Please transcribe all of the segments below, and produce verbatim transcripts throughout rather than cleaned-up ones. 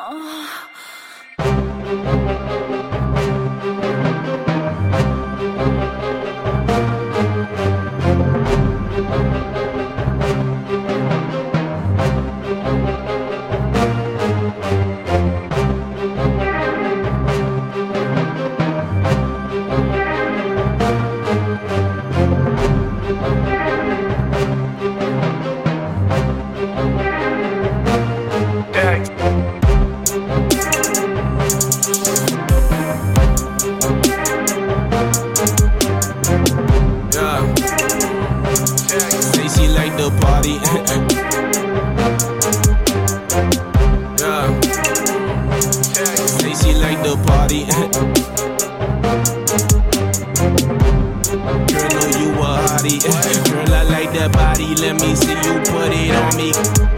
Party. Yeah. Say she like the party. Girl, know you a hottie. Girl, I like that body. Let me see you put it on me.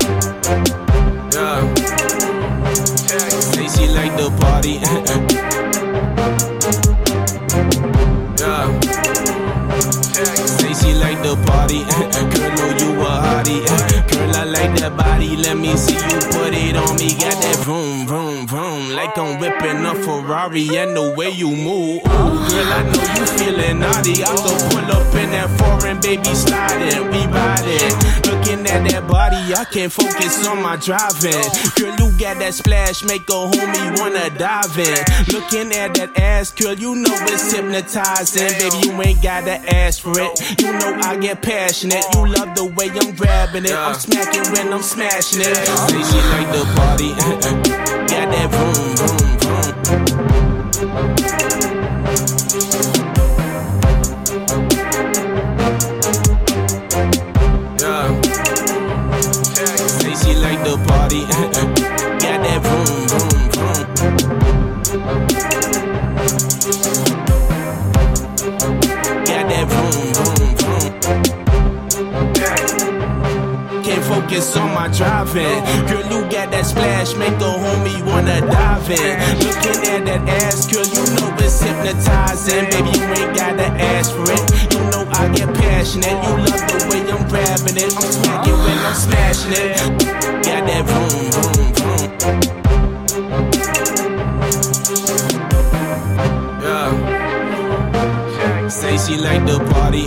Yeah. Say she like the party. Yeah. Say she like the party. Girl, know you a hottie. Girl, I like that body. Let me see you put it on me. Got that vroom, vroom, vroom. Like I'm whipping a Ferrari. And the way you move. Ooh, girl, I know you feeling naughty. I'm gonna pull up in that foreign, baby, sliding. We riding. Looking at that body, I can't focus on my driving. Girl, you got that splash. Make a homie wanna dive in. Looking at that ass, girl, you know it's hypnotizing. Baby, you ain't gotta ask for it. You know I get passionate. You love the way I'm grabbing it. I'm smacking when I'm smashing it. Say she like the party. Got that vroom, vroom, vroom. Yeah. Say she like the party. Got that vroom, vroom, vroom. Got that vroom, vroom, vroom. Can't focus on my driving. Girl, you got that splash, make a homie wanna dive in. Looking at that ass, girl, you know it's hypnotizing. Baby, you ain't gotta ask for it. You know I get passionate. You love the way I'm grabbing it. I'm smacking when I'm smashing it. Got that vroom, vroom, vroom. Yeah. Say she like the party.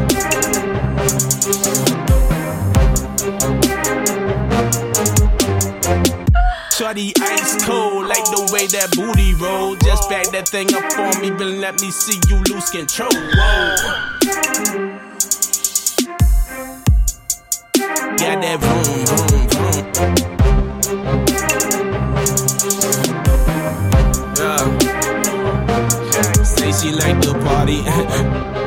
Shorty ice cold, like the way that booty roll. Just back that thing up on me, but let me see you lose control. Whoa. Got that vroom, vroom, vroom. Yeah. Say she like the party.